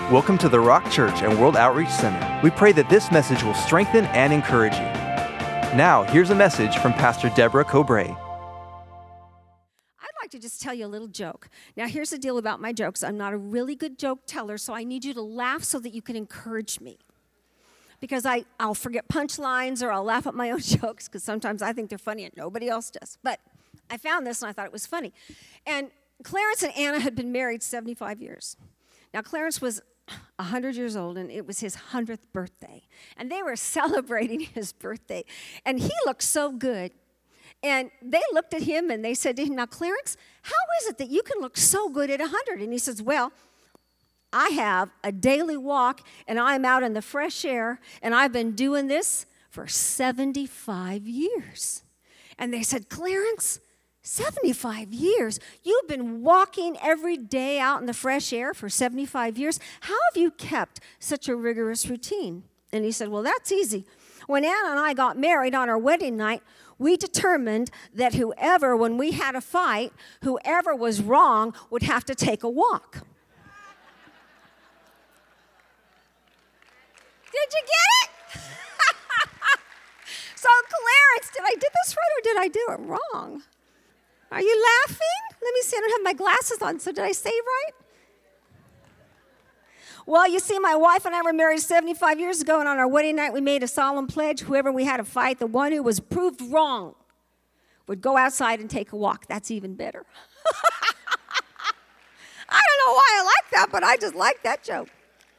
Welcome to the Rock Church and World Outreach Center. We pray that this message will strengthen and encourage you. Now, here's a message from Pastor Deborah Cobray. I'd like to just tell you a little joke. Now, here's the deal about my jokes. I'm not a really good joke teller, so I need you to laugh so that you can encourage me. Because I'll forget punchlines or I'll laugh at my own jokes because sometimes I think they're funny and nobody else does. But I found this and I thought it was funny. And Clarence and Anna had been married 75 years. Now, Clarence was 100 years old, and it was his 100th birthday. And they were celebrating his birthday. And he looked so good. And they looked at him, and they said to him, "Now, Clarence, how is it that you can look so good at 100? And he says, "Well, I have a daily walk, and I'm out in the fresh air, and I've been doing this for 75 years. And they said, "Clarence, 75 years? You've been walking every day out in the fresh air for 75 years? How have you kept such a rigorous routine?" And he said, "Well, that's easy. When Anna and I got married on our wedding night, we determined that when we had a fight, whoever was wrong would have to take a walk." Did you get it? So, Clarence, did I do this right or did I do it wrong? Are you laughing? Let me see, I don't have my glasses on, so did I say right? Well, you see, my wife and I were married 75 years ago, and on our wedding night, we made a solemn pledge. Whoever we had a fight, the one who was proved wrong would go outside and take a walk. That's even better. I don't know why I like that, but I just like that joke.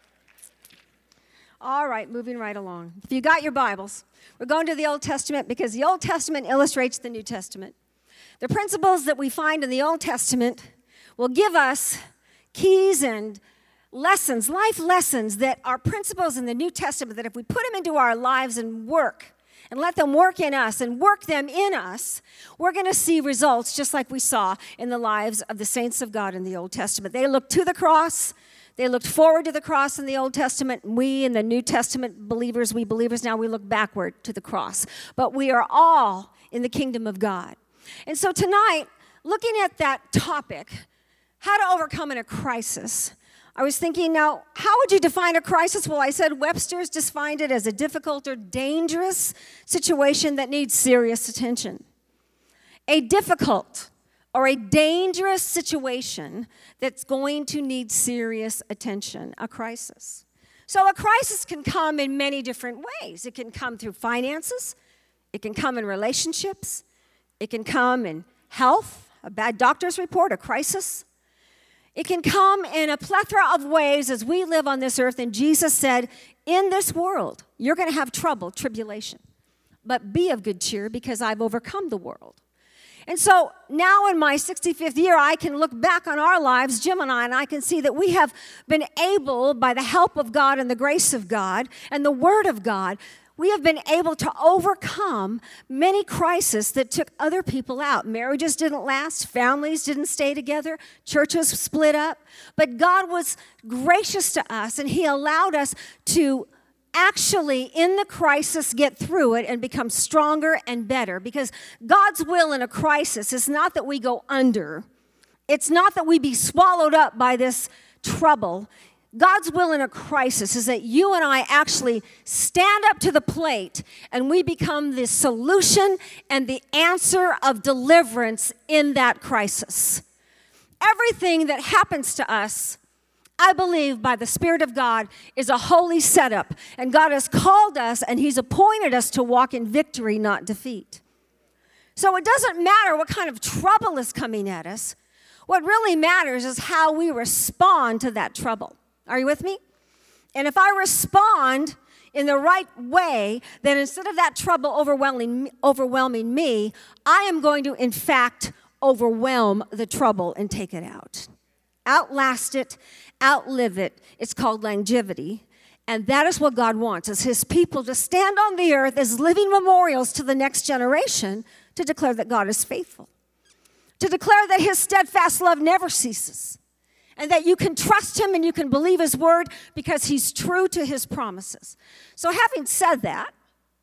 All right, moving right along. If you got your Bibles, we're going to the Old Testament because the Old Testament illustrates the New Testament. The principles that we find in the Old Testament will give us keys and lessons, life lessons that are principles in the New Testament that if we put them into our lives and work and let them work in us and work them in us, we're going to see results just like we saw in the lives of the saints of God in the Old Testament. They looked to the cross. They looked forward to the cross in the Old Testament. We in the New Testament believers, we look backward to the cross. But we are all in the kingdom of God. And so tonight, looking at that topic, how to overcome in a crisis, I was thinking, now, how would you define a crisis? Well, I said Webster's defined it as a difficult or dangerous situation that needs serious attention. A difficult or a dangerous situation that's going to need serious attention, a crisis. So a crisis can come in many different ways. It can come through finances. It can come in relationships. It can come in health, a bad doctor's report, a crisis. It can come in a plethora of ways as we live on this earth. And Jesus said, in this world, you're going to have trouble, tribulation. But be of good cheer because I've overcome the world. And so now in my 65th year, I can look back on our lives, Jim and I can see that we have been able, by the help of God and the grace of God and the Word of God, we have been able to overcome many crises that took other people out. Marriages didn't last. Families didn't stay together. Churches split up. But God was gracious to us, and He allowed us to actually, in the crisis, get through it and become stronger and better. Because God's will in a crisis is not that we go under. It's not that we be swallowed up by this trouble. God's will in a crisis is that you and I actually stand up to the plate and we become the solution and the answer of deliverance in that crisis. Everything that happens to us, I believe by the Spirit of God, is a holy setup. And God has called us and He's appointed us to walk in victory, not defeat. So it doesn't matter what kind of trouble is coming at us. What really matters is how we respond to that trouble. Are you with me? And if I respond in the right way, then instead of that trouble overwhelming me, I am going to, in fact, overwhelm the trouble and take it out. Outlast it, outlive it. It's called longevity. And that is what God wants, is His people to stand on the earth as living memorials to the next generation to declare that God is faithful, to declare that His steadfast love never ceases, and that you can trust Him and you can believe His word because He's true to His promises. So having said that,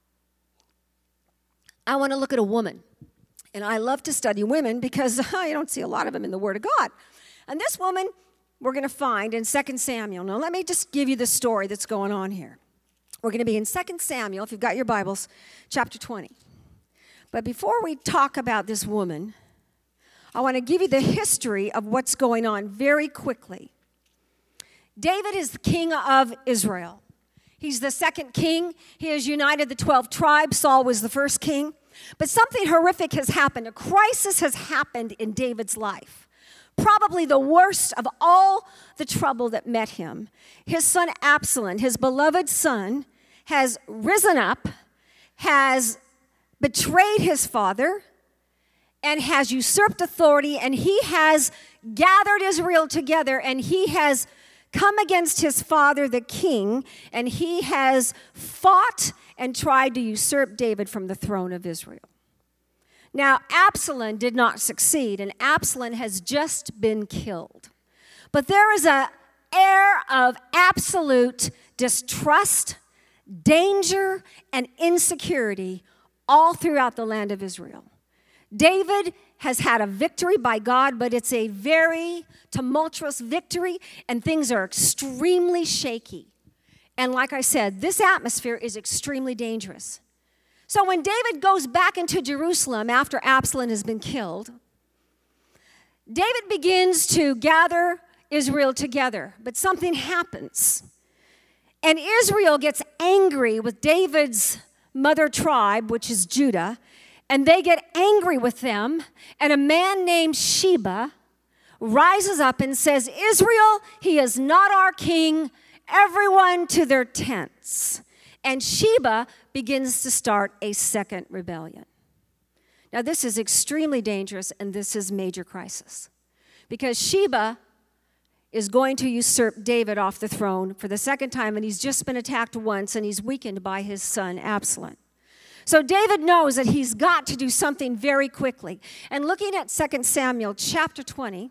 I want to look at a woman. And I love to study women because you don't see a lot of them in the Word of God. And this woman we're going to find in 2 Samuel. Now, let me just give you the story that's going on here. We're going to be in 2 Samuel, if you've got your Bibles, chapter 20. But before we talk about this woman, I want to give you the history of what's going on very quickly. David is the king of Israel. He's the second king. He has united the 12 tribes. Saul was the first king. But something horrific has happened. A crisis has happened in David's life. Probably the worst of all the trouble that met him. His son Absalom, his beloved son, has risen up, has betrayed his father, and has usurped authority, and he has gathered Israel together, and he has come against his father, the king, and he has fought and tried to usurp David from the throne of Israel. Now, Absalom did not succeed, and Absalom has just been killed. But there is an air of absolute distrust, danger, and insecurity all throughout the land of Israel. David has had a victory by God, but it's a very tumultuous victory, and things are extremely shaky. And like I said, this atmosphere is extremely dangerous. So when David goes back into Jerusalem after Absalom has been killed, David begins to gather Israel together, but something happens. And Israel gets angry with David's mother tribe, which is Judah, and they get angry with them, and a man named Sheba rises up and says, Israel, he is not our king, everyone to their tents. And Sheba begins to start a second rebellion. Now, this is extremely dangerous, and this is major crisis. Because Sheba is going to usurp David off the throne for the second time, and he's just been attacked once, and he's weakened by his son Absalom. So David knows that he's got to do something very quickly. And looking at 2 Samuel chapter 20,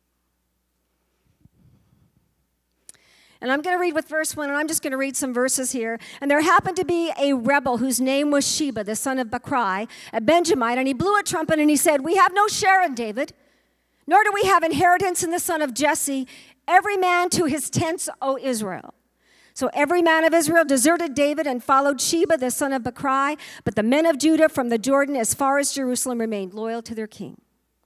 and I'm going to read with verse 1, and I'm just going to read some verses here. And there happened to be a rebel whose name was Sheba, the son of Bachrai, a Benjamite, and he blew a trumpet, and he said, we have no share in David, nor do we have inheritance in the son of Jesse, every man to his tents, O Israel. So every man of Israel deserted David and followed Sheba, the son of Bachrai, but the men of Judah from the Jordan as far as Jerusalem remained loyal to their king.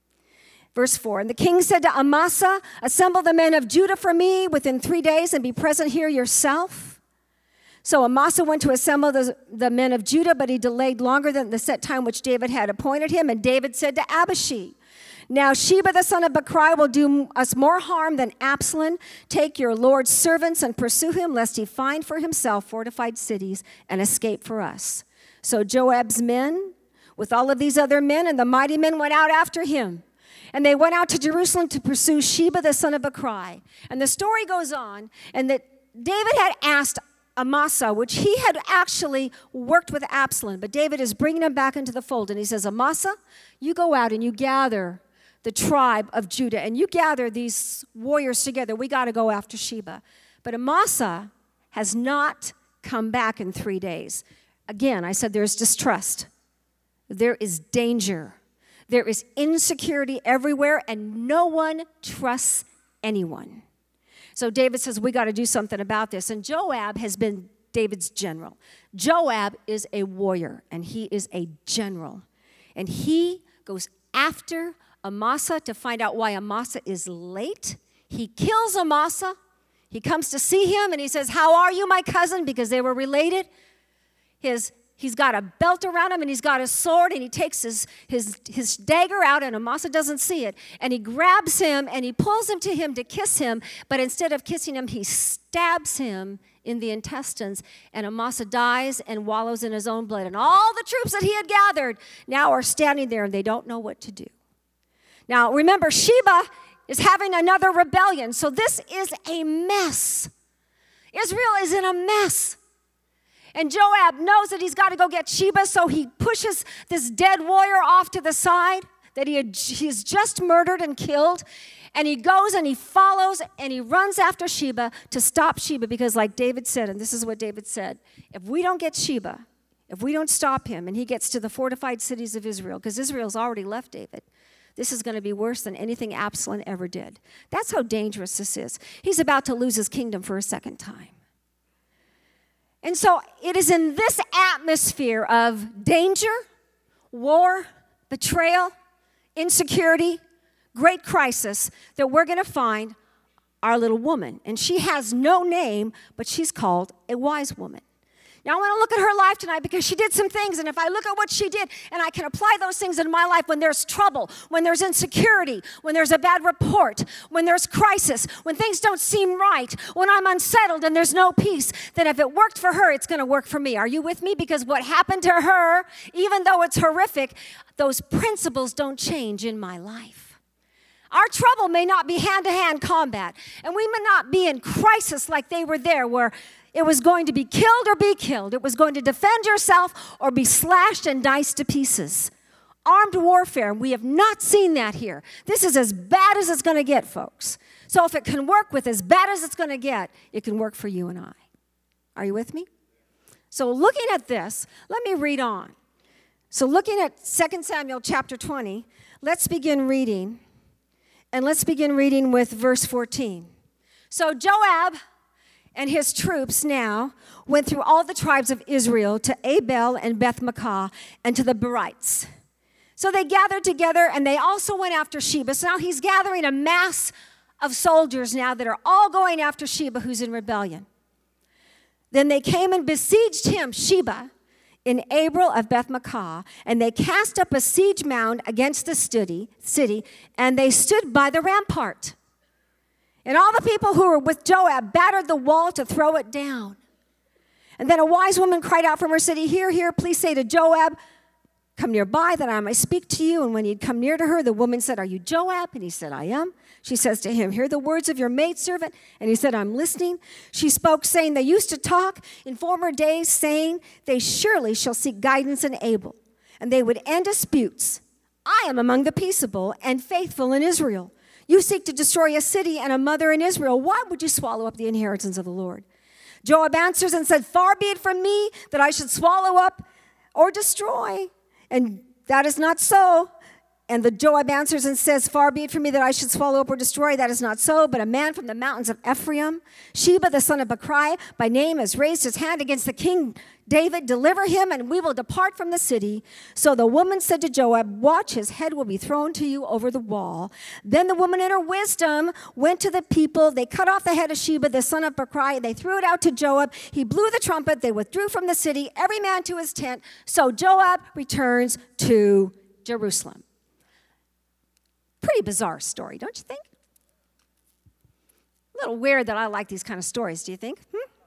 Verse 4, and the king said to Amasa, assemble the men of Judah for me within 3 days and be present here yourself. So Amasa went to assemble the men of Judah, but he delayed longer than the set time which David had appointed him. And David said to Abishai, now Sheba the son of Bachrai will do us more harm than Absalom. Take your Lord's servants and pursue him, lest he find for himself fortified cities and escape for us. So Joab's men, with all of these other men, and the mighty men went out after him. And they went out to Jerusalem to pursue Sheba the son of Bachrai. And the story goes on, and that David had asked Amasa, which he had actually worked with Absalom, but David is bringing him back into the fold. And he says, Amasa, you go out and you gather the tribe of Judah, and you gather these warriors together. We got to go after Sheba. But Amasa has not come back in 3 days. Again, I said there's distrust. There is danger. There is insecurity everywhere, and no one trusts anyone. So David says, we got to do something about this. And Joab has been David's general. Joab is a warrior, and he is a general. And he goes after Amasa to find out why Amasa is late. He kills Amasa. He comes to see him, and he says, how are you, my cousin? Because they were related. He's got a belt around him, and he's got a sword, and he takes his dagger out, and Amasa doesn't see it. And he grabs him, and he pulls him to him to kiss him, but instead of kissing him, he stabs him in the intestines, and Amasa dies and wallows in his own blood. And all the troops that he had gathered now are standing there, and they don't know what to do. Now, remember, Sheba is having another rebellion, so this is a mess. Israel is in a mess. And Joab knows that he's got to go get Sheba, so he pushes this dead warrior off to the side that he's just murdered and killed. And he goes and he follows and he runs after Sheba to stop Sheba, because like David said, and this is what David said, if we don't get Sheba, if we don't stop him and he gets to the fortified cities of Israel, because Israel's already left David, This is going to be worse than anything Absalom ever did. That's how dangerous this is. He's about to lose his kingdom for a second time. And so it is in this atmosphere of danger, war, betrayal, insecurity, great crisis that we're going to find our little woman. And she has no name, but she's called a wise woman. Now, I want to look at her life tonight because she did some things, and if I look at what she did, and I can apply those things in my life when there's trouble, when there's insecurity, when there's a bad report, when there's crisis, when things don't seem right, when I'm unsettled and there's no peace, then if it worked for her, it's going to work for me. Are you with me? Because what happened to her, even though it's horrific, those principles don't change in my life. Our trouble may not be hand-to-hand combat, and we may not be in crisis like they were there, where it was going to be killed or be killed. It was going to defend yourself or be slashed and diced to pieces. Armed warfare, we have not seen that here. This is as bad as it's going to get, folks. So if it can work with as bad as it's going to get, it can work for you and I. Are you with me? So looking at this, let me read on. So looking at 2 Samuel chapter 20, let's begin reading. And let's begin reading with verse 14. So Joab and his troops now went through all the tribes of Israel to Abel and Beth-maachah and to the Berites. So they gathered together, and they also went after Sheba. So now he's gathering a mass of soldiers now that are all going after Sheba, who's in rebellion. Then they came and besieged him, Sheba, in Abel of Beth-maachah, and they cast up a siege mound against the city, and they stood by the rampart. And all the people who were with Joab battered the wall to throw it down. And then a wise woman cried out from her city, "Hear, hear, please say to Joab, come nearby that I may speak to you." And when he'd come near to her, the woman said, "Are you Joab?" And he said, "I am." She says to him, "Hear the words of your maidservant." And he said, "I'm listening." She spoke, saying, "They used to talk in former days, saying, they surely shall seek guidance in Abel, and they would end disputes. I am among the peaceable and faithful in Israel. You seek to destroy a city and a mother in Israel. Why would you swallow up the inheritance of the Lord?" Joab answers and said, "Far be it from me that I should swallow up or destroy. And that is not so." And the Joab answers and says, "Far be it from me that I should swallow up or destroy. That is not so. But a man from the mountains of Ephraim, Sheba the son of Bechri, by name, has raised his hand against the king David. Deliver him, and we will depart from the city." So the woman said to Joab, "Watch, his head will be thrown to you over the wall." Then the woman in her wisdom went to the people. They cut off the head of Sheba the son of Bechri. They threw it out to Joab. He blew the trumpet. They withdrew from the city, every man to his tent. So Joab returns to Jerusalem. Pretty bizarre story, don't you think? A little weird that I like these kind of stories, do you think?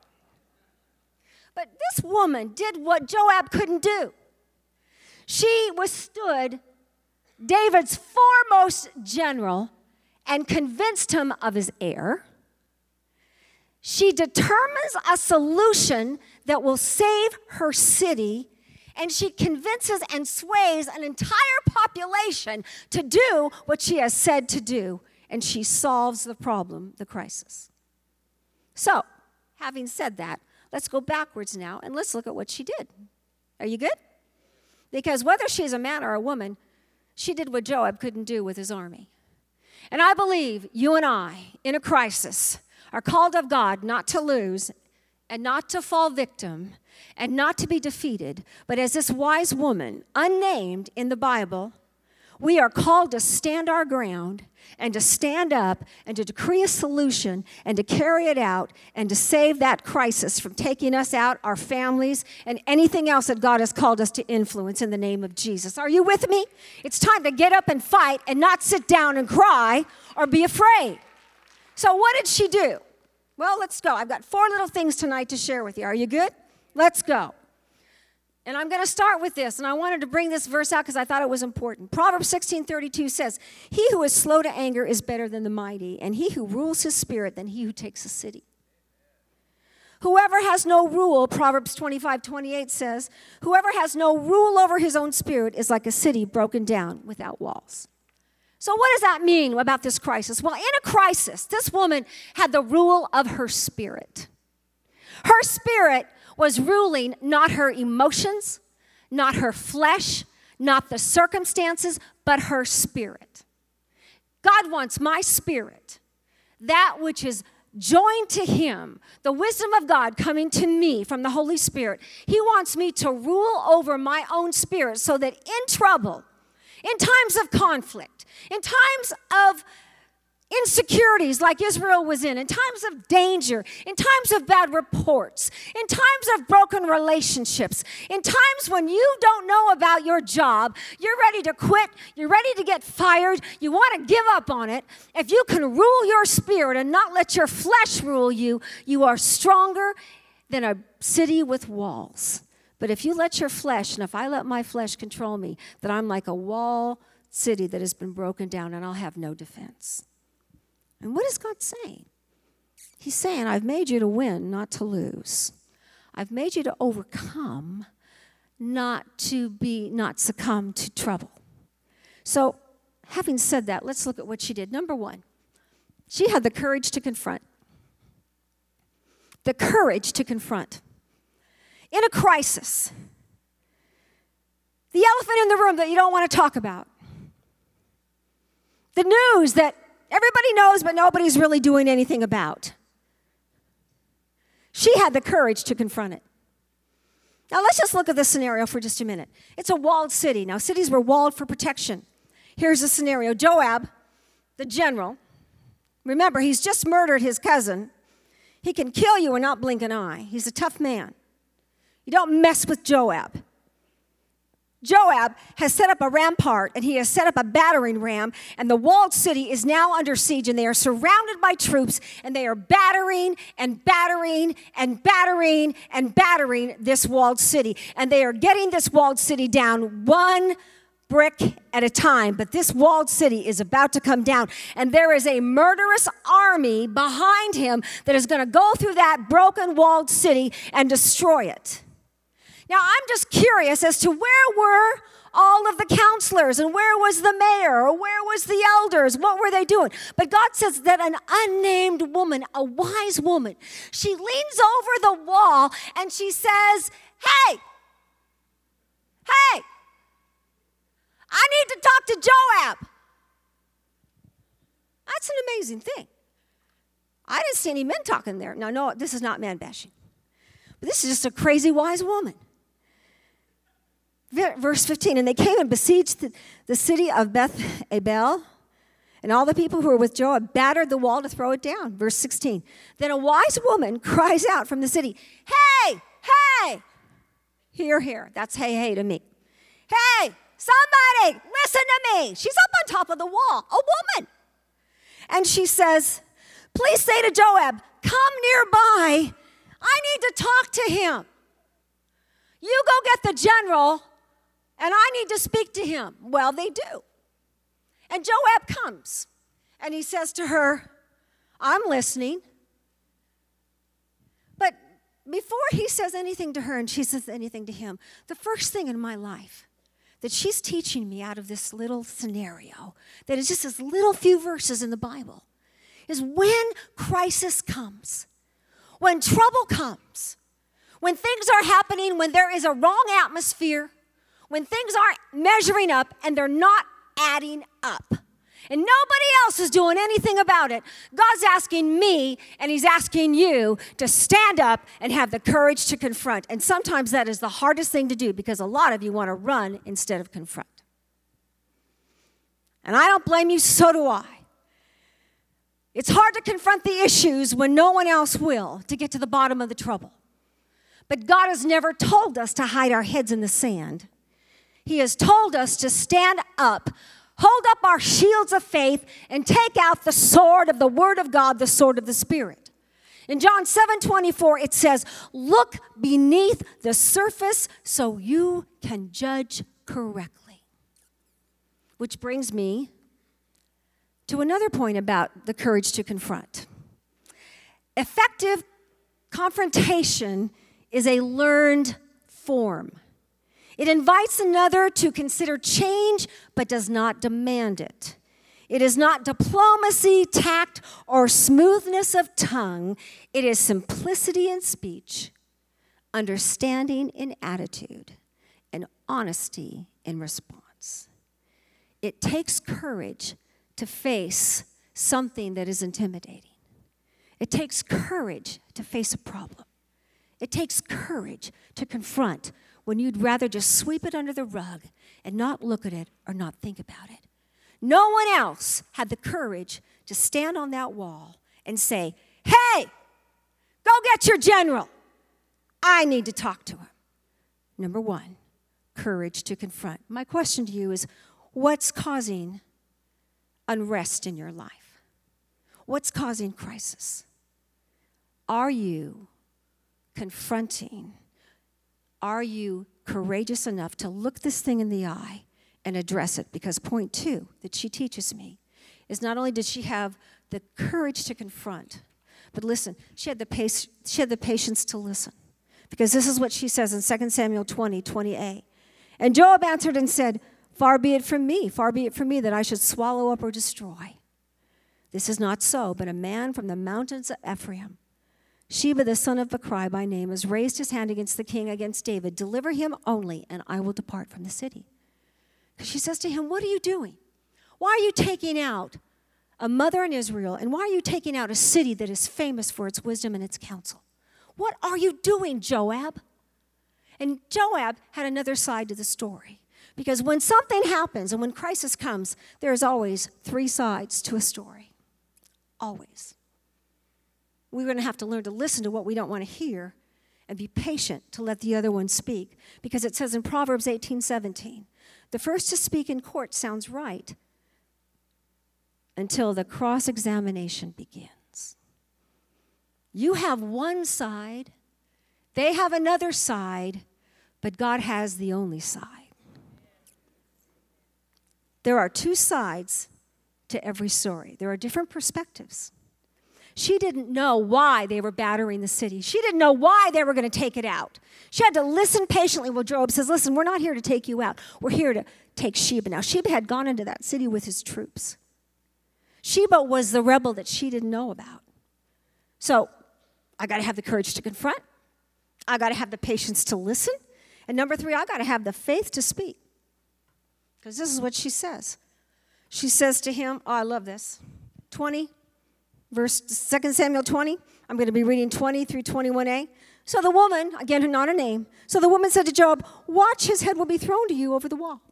But this woman did what Joab couldn't do. She withstood David's foremost general and convinced him of his error. She determines a solution that will save her city, and she convinces and sways an entire population to do what she has said to do, and she solves the problem, the crisis. So, having said that, let's go backwards now, and let's look at what she did. Are you good? Because whether she's a man or a woman, she did what Joab couldn't do with his army. And I believe you and I, in a crisis, are called of God not to lose and not to fall victim and not to be defeated, but as this wise woman, unnamed in the Bible, we are called to stand our ground and to stand up and to decree a solution and to carry it out and to save that crisis from taking us out, our families, and anything else that God has called us to influence in the name of Jesus. Are you with me? It's time to get up and fight and not sit down and cry or be afraid. So what did she do? Well, let's go. I've got 4 little things tonight to share with you. Are you good? Let's go. And I'm going to start with this, and I wanted to bring this verse out because I thought it was important. Proverbs 16:32 says, "He who is slow to anger is better than the mighty, and he who rules his spirit than he who takes a city." Whoever has no rule, Proverbs 25:28 says, "Whoever has no rule over his own spirit is like a city broken down without walls." So what does that mean about this crisis? Well, in a crisis, this woman had the rule of her spirit. Her spirit was ruling not her emotions, not her flesh, not the circumstances, but her spirit. God wants my spirit, that which is joined to him, the wisdom of God coming to me from the Holy Spirit. He wants me to rule over my own spirit so that in trouble, in times of conflict, in times of insecurities like Israel was in times of danger, in times of bad reports, in times of broken relationships, in times when you don't know about your job, you're ready to quit, you're ready to get fired, you want to give up on it. If you can rule your spirit and not let your flesh rule you, you are stronger than a city with walls. But if you let your flesh, and if I let my flesh control me, then I'm like a wall city that has been broken down and I'll have no defense. And what is God saying? He's saying, I've made you to win, not to lose. I've made you to overcome, not succumb to trouble. So, having said that, let's look at what she did. Number one, she had the courage to confront. The courage to confront. In a crisis, the elephant in the room that you don't want to talk about, the news that everybody knows, but nobody's really doing anything about. She had the courage to confront it. Now, let's just look at this scenario for just a minute. It's a walled city. Now, cities were walled for protection. Here's a scenario. Joab, the general, remember, he's just murdered his cousin. He can kill you and not blink an eye. He's a tough man. You don't mess with Joab. Joab has set up a rampart, and he has set up a battering ram, and the walled city is now under siege, and they are surrounded by troops, and they are battering and battering and battering and battering this walled city. And they are getting this walled city down one brick at a time. But this walled city is about to come down, and there is a murderous army behind him that is going to go through that broken walled city and destroy it. Now, I'm just curious as to where were all of the counselors, and where was the mayor, or where was the elders? What were they doing? But God says that an unnamed woman, a wise woman, she leans over the wall and she says, hey, I need to talk to Joab. That's an amazing thing. I didn't see any men talking there. Now, no, this is not man bashing. But this is just a crazy wise woman. Verse 15, and they came and besieged the city of Beth Abel, and all the people who were with Joab battered the wall to throw it down. Verse 16, then a wise woman cries out from the city, hey, hear, that's hey to me. Hey, somebody, listen to me. She's up on top of the wall, a woman. And she says, please say to Joab, come nearby. I need to talk to him. You go get the general, and I need to speak to him. Well, they do. And Joab comes, and he says to her, I'm listening. But before he says anything to her and she says anything to him, the first thing in my life that she's teaching me out of this little scenario, that is just this little few verses in the Bible, is when crisis comes, when trouble comes, when things are happening, when there is a wrong atmosphere, when things aren't measuring up and they're not adding up, and nobody else is doing anything about it, God's asking me and he's asking you to stand up and have the courage to confront. And sometimes that is the hardest thing to do because a lot of you want to run instead of confront. And I don't blame you, so do I. It's hard to confront the issues when no one else will, to get to the bottom of the trouble. But God has never told us to hide our heads in the sand. He has told us to stand up, hold up our shields of faith, and take out the sword of the Word of God, the sword of the Spirit. In John 7:24, it says, look beneath the surface so you can judge correctly. Which brings me to another point about the courage to confront. Effective confrontation is a learned form. It invites another to consider change, but does not demand it. It is not diplomacy, tact, or smoothness of tongue. It is simplicity in speech, understanding in attitude, and honesty in response. It takes courage to face something that is intimidating. It takes courage to face a problem. It takes courage to confront when you'd rather just sweep it under the rug and not look at it or not think about it. No one else had the courage to stand on that wall and say, hey, go get your general. I need to talk to him. Number one, courage to confront. My question to you is, what's causing unrest in your life? What's causing crisis? Are you confronting? Are you courageous enough to look this thing in the eye and address it? Because point 2 that she teaches me is not only did she have the courage to confront, but listen, she had the patience to listen. Because this is what she says in 2 Samuel 20:20a. And Joab answered and said, far be it from me that I should swallow up or destroy. This is not so, but a man from the mountains of Ephraim, Sheba the son of Bachri by name, has raised his hand against the king, against David. Deliver him only, and I will depart from the city. She says to him, what are you doing? Why are you taking out a mother in Israel, and why are you taking out a city that is famous for its wisdom and its counsel? What are you doing, Joab? And Joab had another side to the story. Because when something happens and when crisis comes, there's always 3 sides to a story. Always. We're going to have to learn to listen to what we don't want to hear and be patient to let the other one speak. Because it says in Proverbs 18:17, the first to speak in court sounds right until the cross-examination begins. You have one side, they have another side, but God has the only side. There are 2 sides to every story. There are different perspectives. She didn't know why they were battering the city. She didn't know why they were going to take it out. She had to listen patiently while Joab says, listen, we're not here to take you out. We're here to take Sheba. Now, Sheba had gone into that city with his troops. Sheba was the rebel that she didn't know about. So, I got to have the courage to confront. I got to have the patience to listen. And number 3, I got to have the faith to speak. Because this is what she says. She says to him, I love this. 2 Samuel 20. I'm going to be reading 20 through 21a. So the woman, again, not a name. So the woman said to Joab, watch, his head will be thrown to you over the wall.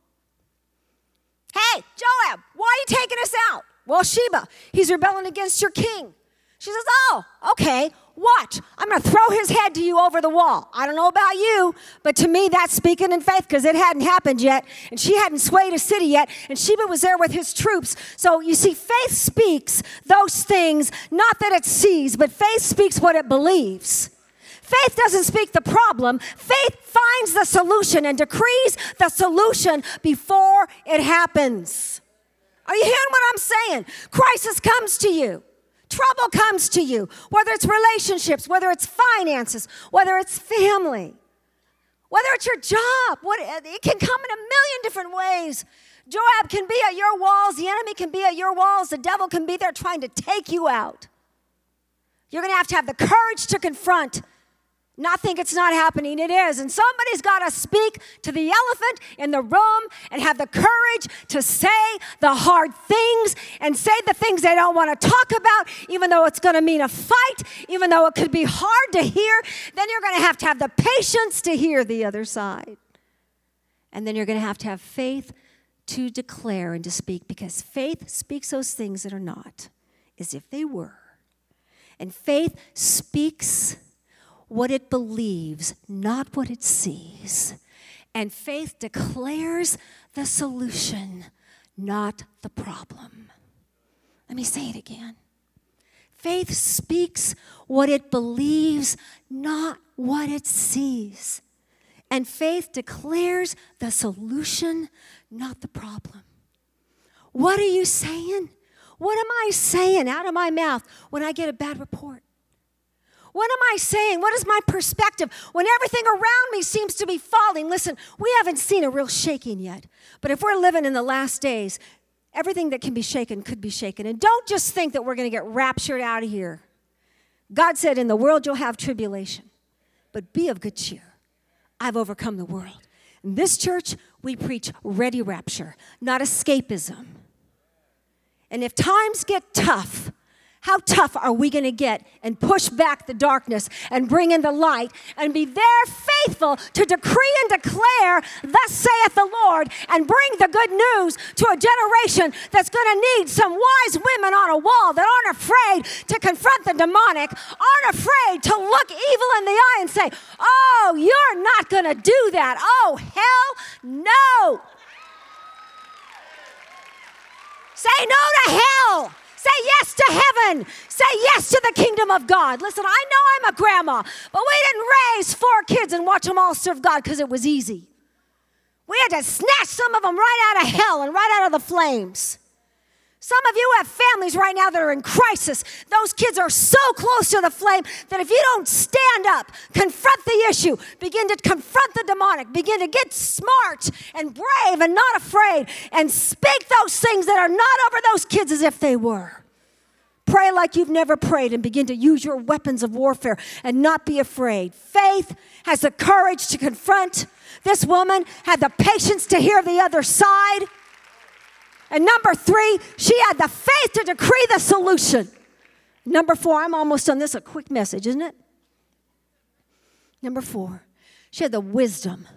Hey, Joab, why are you taking us out? Well, Sheba, he's rebelling against your king. She says, oh, okay, watch. I'm going to throw his head to you over the wall. I don't know about you, but to me that's speaking in faith because it hadn't happened yet, and she hadn't swayed a city yet, and Sheba was there with his troops. So you see, faith speaks those things, not that it sees, but faith speaks what it believes. Faith doesn't speak the problem. Faith finds the solution and decrees the solution before it happens. Are you hearing what I'm saying? Crisis comes to you. Trouble comes to you, whether it's relationships, whether it's finances, whether it's family, whether it's your job. It can come in a million different ways. Joab can be at your walls. The enemy can be at your walls. The devil can be there trying to take you out. You're going to have the courage to confront, not think it's not happening. It is. And somebody's got to speak to the elephant in the room and have the courage to say the hard things and say the things they don't want to talk about, even though it's going to mean a fight, even though it could be hard to hear. Then you're going to have the patience to hear the other side. And then you're going to have faith to declare and to speak, because faith speaks those things that are not as if they were. And faith speaks what it believes, not what it sees. And faith declares the solution, not the problem. Let me say it again. Faith speaks what it believes, not what it sees. And faith declares the solution, not the problem. What are you saying? What am I saying out of my mouth when I get a bad report? What am I saying? What is my perspective when everything around me seems to be falling? Listen, we haven't seen a real shaking yet. But if we're living in the last days, everything that can be shaken could be shaken. And don't just think that we're going to get raptured out of here. God said, in the world you'll have tribulation, but be of good cheer. I've overcome the world. In this church, we preach ready rapture, not escapism. And if times get tough, how tough are we going to get and push back the darkness and bring in the light and be there faithful to decree and declare, thus saith the Lord, and bring the good news to a generation that's going to need some wise women on a wall that aren't afraid to confront the demonic, aren't afraid to look evil in the eye and say, oh, you're not going to do that. Oh, hell no. Say no to hell. Say yes to heaven. Say yes to the kingdom of God. Listen, I know I'm a grandma, but we didn't raise 4 kids and watch them all serve God because it was easy. We had to snatch some of them right out of hell and right out of the flames. Some of you have families right now that are in crisis. Those kids are so close to the flame that if you don't stand up, confront the issue, begin to confront the demonic, begin to get smart and brave and not afraid, and speak those things that are not over those kids as if they were. Pray like you've never prayed and begin to use your weapons of warfare and not be afraid. Faith has the courage to confront. This woman had the patience to hear the other side. And number 3, she had the faith to decree the solution. Number 4, I'm almost done. This is a quick message, isn't it? Number 4, she had the wisdom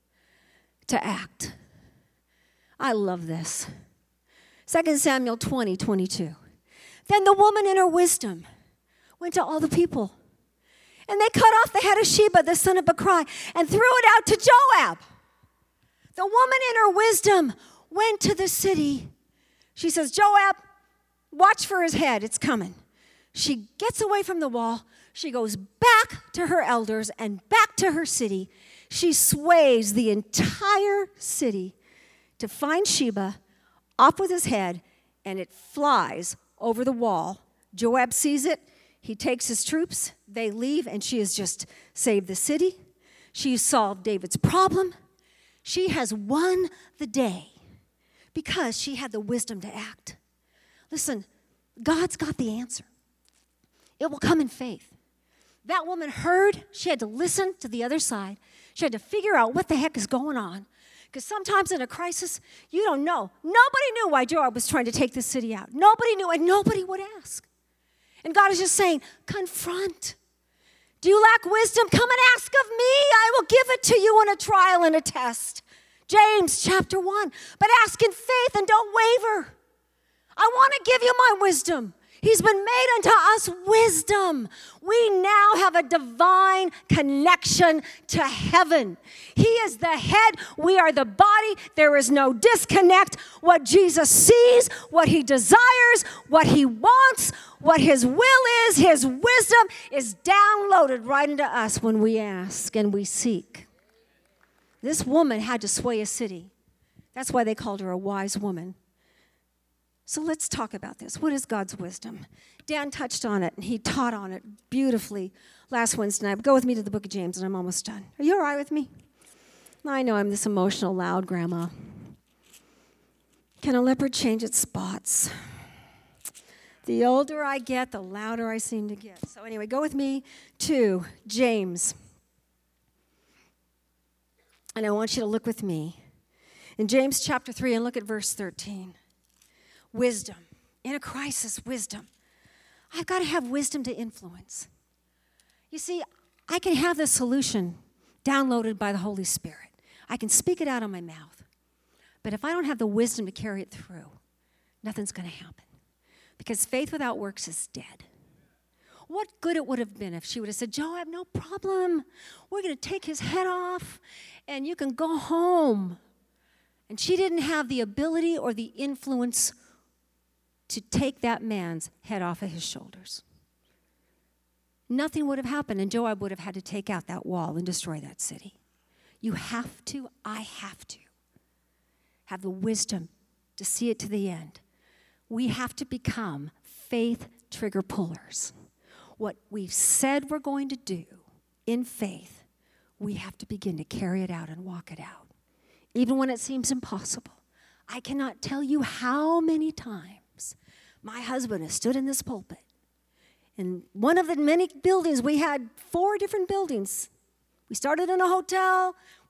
to act. I love this. 2 Samuel 20:22. Then the woman in her wisdom went to all the people, and they cut off the head of Sheba, the son of Bachrai, and threw it out to Joab. The woman in her wisdom went to the city. She says, Joab, watch for his head. It's coming. She gets away from the wall. She goes back to her elders and back to her city. She sways the entire city to find Sheba, off with his head, and it flies over the wall. Joab sees it. He takes his troops. They leave, and she has just saved the city. She's solved David's problem. She has won the day because she had the wisdom to act. Listen, God's got the answer. It will come in faith. That woman heard. She had to listen to the other side. She had to figure out what the heck is going on. Because sometimes in a crisis, you don't know. Nobody knew why Joab was trying to take the city out. Nobody knew, and nobody would ask. And God is just saying, confront. Do you lack wisdom? Come and ask of me. I will give it to you in a trial and a test. James chapter 1. But ask in faith and don't waver. I want to give you my wisdom. He's been made unto us wisdom. We now have a divine connection to heaven. He is the head. We are the body. There is no disconnect. What Jesus sees, what he desires, what he wants, what his will is, his wisdom is downloaded right into us when we ask and we seek. This woman had to sway a city. That's why they called her a wise woman. So let's talk about this. What is God's wisdom? Dan touched on it, and he taught on it beautifully last Wednesday night. Go with me to the book of James, and I'm almost done. Are you all right with me? I know I'm this emotional, loud grandma. Can a leopard change its spots? The older I get, the louder I seem to get. So anyway, go with me to James. And I want you to look with me in James chapter 3 and look at verse 13. Wisdom. In a crisis, wisdom. I've got to have wisdom to influence. You see, I can have the solution downloaded by the Holy Spirit. I can speak it out of my mouth. But if I don't have the wisdom to carry it through, nothing's going to happen. Because faith without works is dead. What good it would have been if she would have said, Joab, no problem. We're going to take his head off, and you can go home. And she didn't have the ability or the influence to take that man's head off of his shoulders. Nothing would have happened, and Joab would have had to take out that wall and destroy that city. You have to, I have to, have the wisdom to see it to the end. We have to become faith trigger pullers. What we've said we're going to do in faith, we have to begin to carry it out and walk it out. Even when it seems impossible. I cannot tell you how many times my husband has stood in this pulpit. In one of the many buildings, we had 4 different buildings. We started in a hotel.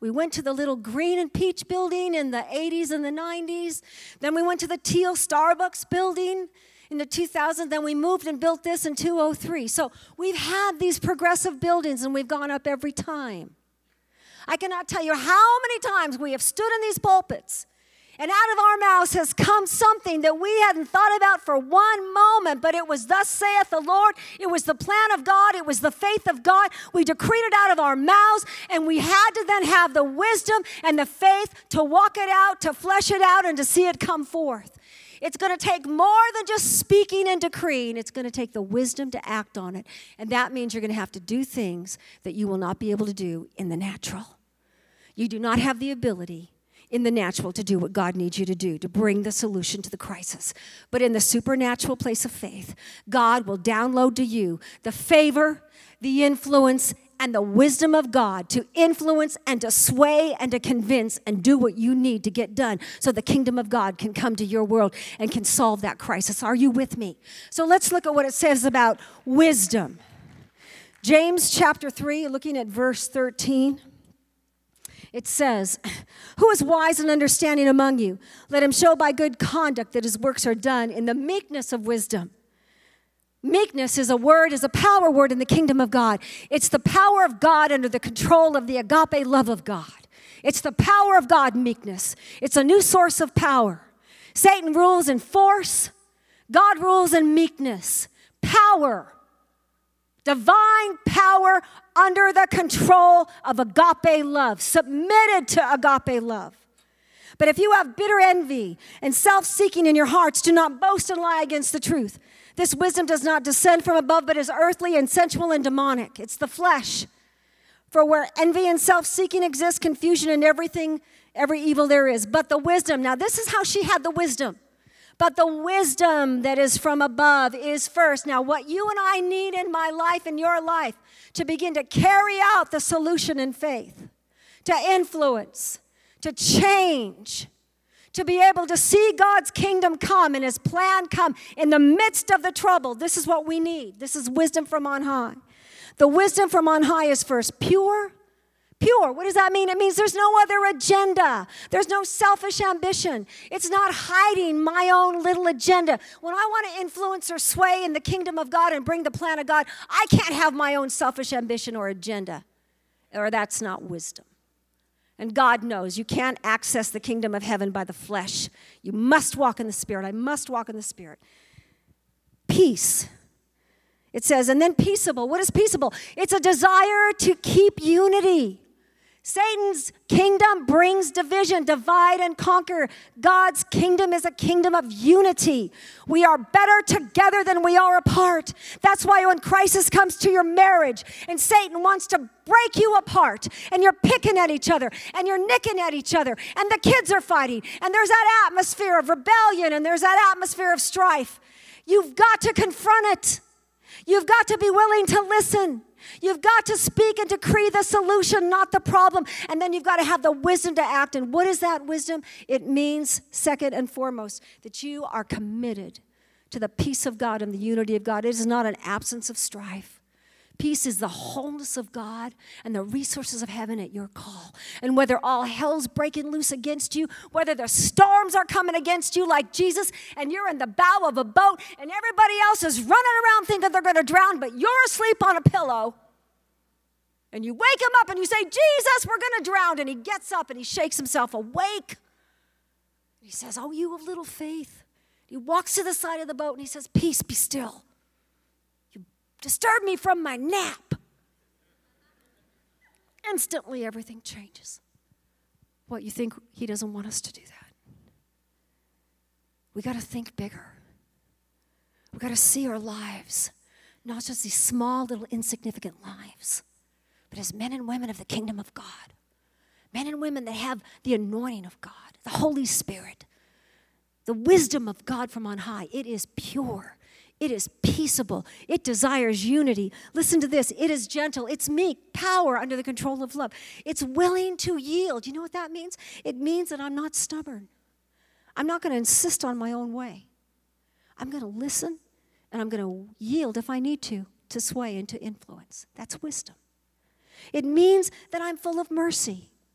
We went to the little green and peach building in the 80s and the 90s. Then we went to the teal Starbucks building in the 2000s. Then we moved and built this in 2003. So we've had these progressive buildings, and we've gone up every time. I cannot tell you how many times we have stood in these pulpits, and out of our mouths has come something that we hadn't thought about for one moment, but it was thus saith the Lord. It was the plan of God. It was the faith of God. We decreed it out of our mouths, and we had to then have the wisdom and the faith to walk it out, to flesh it out, and to see it come forth. It's going to take more than just speaking and decreeing. It's going to take the wisdom to act on it. And that means you're going to have to do things that you will not be able to do in the natural. You do not have the ability in the natural to do what God needs you to do, to bring the solution to the crisis. But in the supernatural place of faith, God will download to you the favor, the influence, and the wisdom of God to influence and to sway and to convince and do what you need to get done so the kingdom of God can come to your world and can solve that crisis. Are you with me? So let's look at what it says about wisdom. James chapter 3, looking at verse 13. It says, who is wise and understanding among you? Let him show by good conduct that his works are done in the meekness of wisdom. Meekness is a power word in the kingdom of God. It's the power of God under the control of the agape love of God. It's the power of God, meekness. It's a new source of power. Satan rules in force. God rules in meekness. Power. Divine power under the control of agape love, submitted to agape love. But if you have bitter envy and self-seeking in your hearts, do not boast and lie against the truth. This wisdom does not descend from above, but is earthly and sensual and demonic. It's the flesh. For where envy and self-seeking exist, confusion and every evil there is. But the wisdom, now this is how she had the wisdom. But the wisdom that is from above is first. Now, what you and I need in my life, in your life, to begin to carry out the solution in faith, to influence, to change, to be able to see God's kingdom come and his plan come in the midst of the trouble. This is what we need. This is wisdom from on high. The wisdom from on high is first pure. Pure, what does that mean? It means there's no other agenda. There's no selfish ambition. It's not hiding my own little agenda. When I want to influence or sway in the kingdom of God and bring the plan of God, I can't have my own selfish ambition or agenda, or that's not wisdom. And God knows you can't access the kingdom of heaven by the flesh. You must walk in the Spirit. I must walk in the Spirit. Peace. It says, and then peaceable. What is peaceable? It's a desire to keep unity. Satan's kingdom brings division, divide and conquer. God's kingdom is a kingdom of unity. We are better together than we are apart. That's why when crisis comes to your marriage and Satan wants to break you apart and you're picking at each other and you're nicking at each other and the kids are fighting and there's that atmosphere of rebellion and there's that atmosphere of strife, you've got to confront it. You've got to be willing to listen. You've got to speak and decree the solution, not the problem. And then you've got to have the wisdom to act. And what is that wisdom? It means, second and foremost, that you are committed to the peace of God and the unity of God. It is not an absence of strife. Peace is the wholeness of God and the resources of heaven at your call. And whether all hell's breaking loose against you, whether the storms are coming against you like Jesus, and you're in the bow of a boat, and everybody else is running around thinking they're going to drown, but you're asleep on a pillow, and you wake him up and you say, Jesus, we're going to drown. And he gets up and he shakes himself awake. He says, oh, you of little faith. He walks to the side of the boat and he says, peace, be still. Disturb me from my nap. Instantly, everything changes. What, you think he doesn't want us to do that? We got to think bigger. We got to see our lives, not just these small, little, insignificant lives, but as men and women of the kingdom of God. Men and women that have the anointing of God, the Holy Spirit, the wisdom of God from on high. It is pure. It is peaceable. It desires unity. Listen to this. It is gentle. It's meek. Power under the control of love. It's willing to yield. You know what that means? It means that I'm not stubborn. I'm not going to insist on my own way. I'm going to listen, and I'm going to yield if I need to sway and to influence. That's wisdom. It means that I'm full of mercy.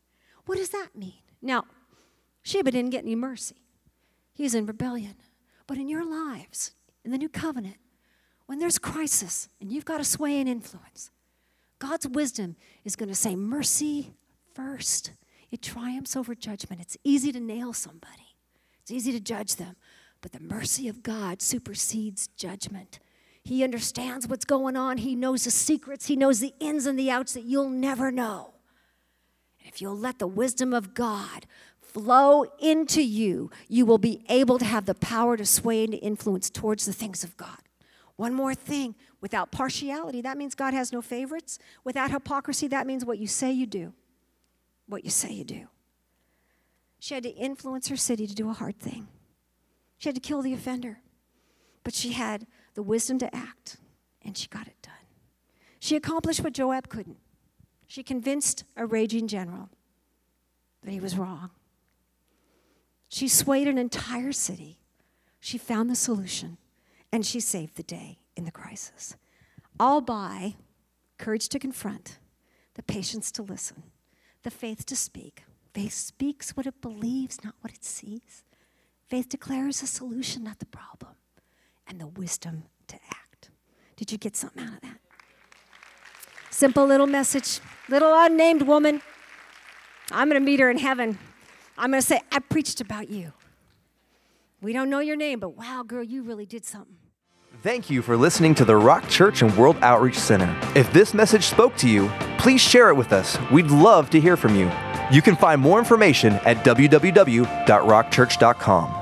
What does that mean? Now, Sheba didn't get any mercy. He's in rebellion. But in your lives, in the new covenant, when there's crisis and you've got a sway and influence, God's wisdom is going to say mercy first. It triumphs over judgment. It's easy to nail somebody. It's easy to judge them. But the mercy of God supersedes judgment. He understands what's going on. He knows the secrets. He knows the ins and the outs that you'll never know. And if you'll let the wisdom of God flow into you, you will be able to have the power to sway and to influence towards the things of God. One more thing, without partiality, that means God has no favorites. Without hypocrisy, that means what you say you do. What you say you do. She had to influence her city to do a hard thing. She had to kill the offender. But she had the wisdom to act, and she got it done. She accomplished what Joab couldn't. She convinced a raging general that he was wrong. She swayed an entire city. She found the solution, and she saved the day in the crisis. All by courage to confront, the patience to listen, the faith to speak. Faith speaks what it believes, not what it sees. Faith declares a solution, not the problem, and the wisdom to act. Did you get something out of that? Simple little message, little unnamed woman. I'm going to meet her in heaven. I'm going to say, I preached about you. We don't know your name, but wow, girl, you really did something. Thank you for listening to the Rock Church and World Outreach Center. If this message spoke to you, please share it with us. We'd love to hear from you. You can find more information at www.rockchurch.com.